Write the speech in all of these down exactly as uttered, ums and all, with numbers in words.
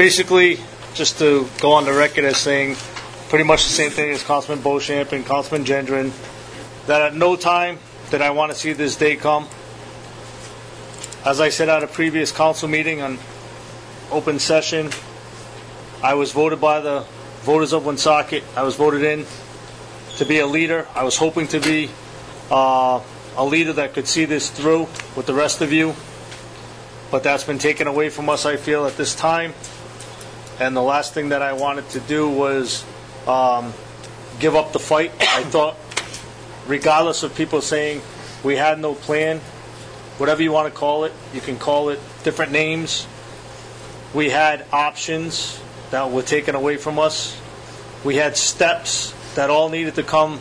basically, just to go on the record as saying pretty much the same thing as Councilman Beauchamp and Councilman Gendron, that at no time did I want to see this day come. As I said at a previous council meeting on open session, I was voted by the voters of Woonsocket. I was voted in to be a leader. I was hoping to be uh, a leader that could see this through with the rest of you. But that's been taken away from us, I feel, at this time. And the last thing that I wanted to do was um, give up the fight. I thought, regardless of people saying we had no plan, whatever you want to call it, you can call it different names. We had options that were taken away from us. We had steps that all needed to come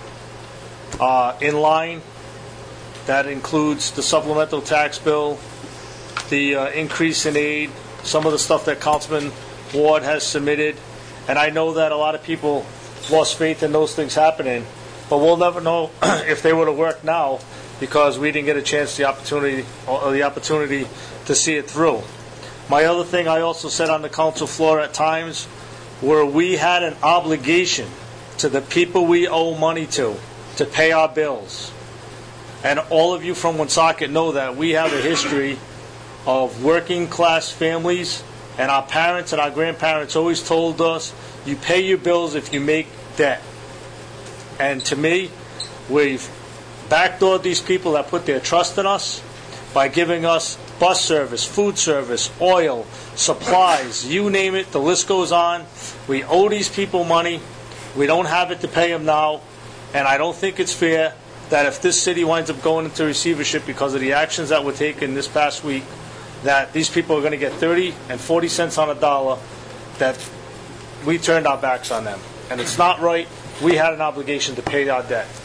uh, in line. That includes the supplemental tax bill, the uh, increase in aid, some of the stuff that Councilman Ward has submitted. And I know that a lot of people lost faith in those things happening, but we'll never know if they would have worked now because we didn't get a chance the opportunity or the opportunity to see it through. My other thing I also said on the council floor at times where we had an obligation to the people we owe money to to pay our bills. And all of you from Woonsocket know that we have a history of working class families, and our parents and our grandparents always told us, you pay your bills if you make debt. And to me, we've backdoored these people that put their trust in us by giving us bus service, food service, oil, supplies, you name it, the list goes on. We owe these people money. We don't have it to pay them now. And I don't think it's fair that if this city winds up going into receivership because of the actions that were taken this past week, that these people are going to get thirty and forty cents on a dollar, that we turned our backs on them. And it's not right. We had an obligation to pay our debt.